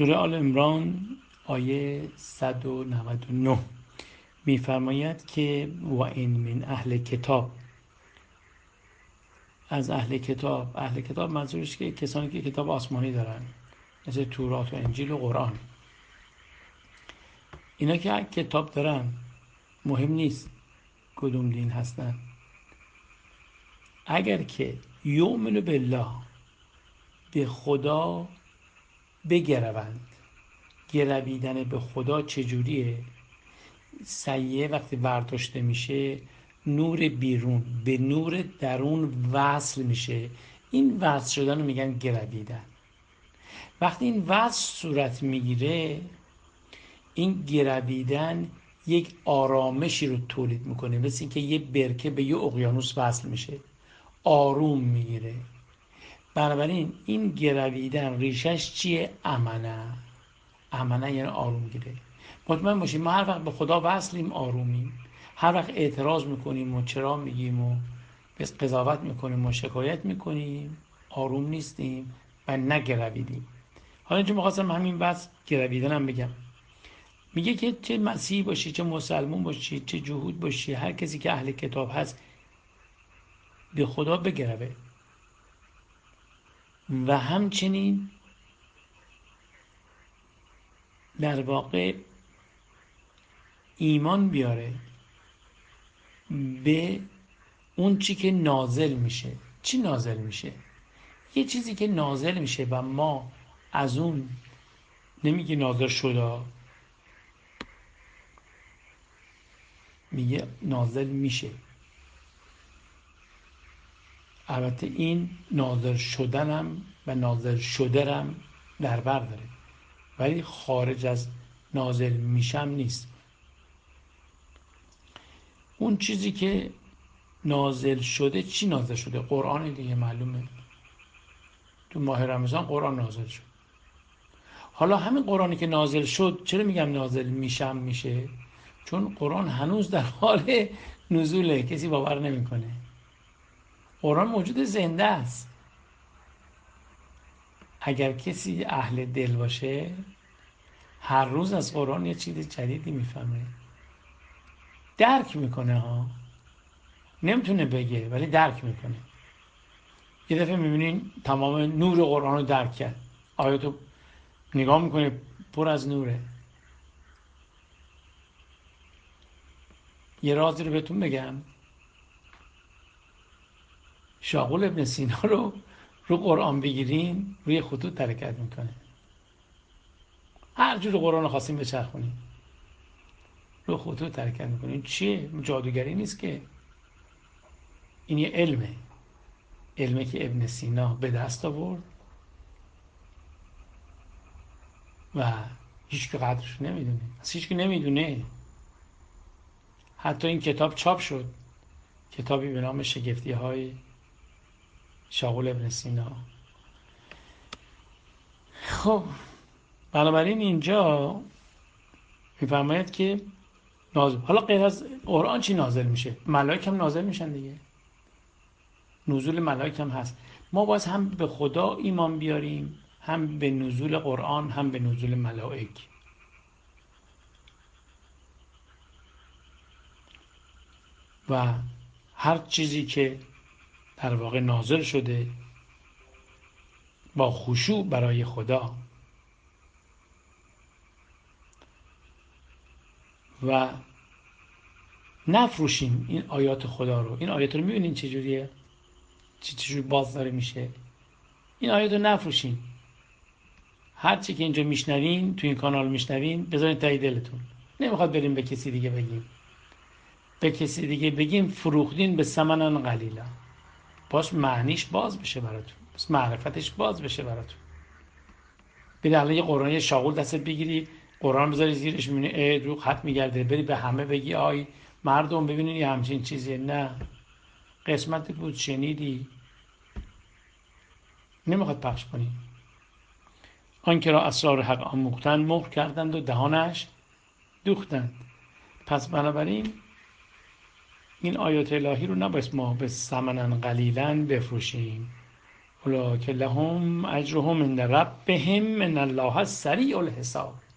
سوره آل عمران آیه 199 می‌فرماید که و این من اهل کتاب، از اهل کتاب منظورش که کسانی که کتاب آسمانی دارن مثل تورات و انجیل و قرآن. اینا که کتاب دارن مهم نیست کدوم دین هستن، اگر که یؤمن بالله، به خدا بگروند. گرویدن به خدا چجوریه؟ سیه وقتی برداشته میشه، نور بیرون به نور درون وصل میشه، این وصل شدن رو میگن گرویدن. وقتی این وصل صورت میگیره، این گرویدن یک آرامشی رو تولید میکنه، مثل اینکه یه برکه به یه اقیانوس وصل میشه، آروم میگیره. بنابراین این گرویدن ریشش چیه؟ امنه یعنی آروم گیره. مطمئن باشیم ما هر وقت به خدا وصلیم آرومیم. هر وقت اعتراض میکنیم و چرا میگیم و بس قضاوت میکنیم و شکایت میکنیم، آروم نیستیم و نگرویدیم. حالا اینجا میخواستم همین بس گرویدن هم بگم. میگه که چه مسیحی باشی، چه مسلمون باشی، چه جهود باشی، هر کسی که اهل کتاب هست به خدا بگروه و همچنین در واقع ایمان بیاره به اون چی که نازل میشه. چی نازل میشه؟ یه چیزی که نازل میشه و ما از اون، نمیگه نازل شده، میگه نازل میشه. البته این نازل شدنم و نازل شدرم در بر داره، ولی خارج از نازل میشم نیست. اون چیزی که نازل شده، چی نازل شده؟ قرآن دیگه، معلومه تو ماه رمضان قرآن نازل شد. حالا همین قرآنی که نازل شد، چرا میگم نازل میشم میشه؟ چون قرآن هنوز در حال نزوله، کسی باور نمیکنه. قرآن موجود زنده است. اگر کسی اهل دل باشه، هر روز از قرآن یه چیز جدیدی میفهمه، درک میکنه ها. نمیتونه بگه ولی درک میکنه. یه دفعه میبینین تمام نور قرآن رو درک کرد. آیاتو نگاه میکنه پر از نوره. یه رازی رو بهتون بگم. شاغول ابن سینا رو قرآن بگیرین، روی خطوط حرکت میکنه. هر جور قرآن رو خواستیم بچرخونیم، رو خطوط حرکت میکنه. این چیه؟ جادوگری نیست که، این یه علمه که ابن سینا به دست آورد و هیچ که قدرش نمیدونه. اصلا هیچ که نمیدونه. حتی این کتاب چاپ شد، کتابی به نام شگفتی های شاغول ابن سینا. خب بنابراین اینجا میفرماید که نازل، حالا غیر از قرآن چی نازل میشه؟ ملائک هم نازل میشن دیگه، نزول ملائک هم هست. ما باز هم به خدا ایمان بیاریم، هم به نزول قرآن، هم به نزول ملائک. و هر چیزی که در واقع نازل شده با خشوع برای خدا و نفروشیم این آیات خدا رو. این آیات رو میبینین چجوریه؟ چجوری باز داره میشه؟ این آیات رو نفروشین. هر چی که اینجا میشنوین، تو این کانال میشنوین، بذارین تای دلتون. نمیخواد بریم به کسی دیگه بگیم. به کسی دیگه بگیم فروختین به ثمنن قلیلا، باش معنیش باز بشه براتون، باش معرفتش باز بشه براتون. بری الان یه قرآن شاغول دستت بگیری، قرآن بذاری زیرش، میبینی رو خط میگرده، بری به همه بگی آی مردم ببینین یه همچین چیزیه. نه، قسمت بود شنیدی، نمیخواد پخش کنی. آنکه را اسرار حق آموختند مهر کردند و دهانش دوختند. پس بنابراین این آیات الهی رو نباید ما به ثمنن قلیلا بفروشیم. اولئک لهم اجرهم عند ربهم ان الله سریع الحساب.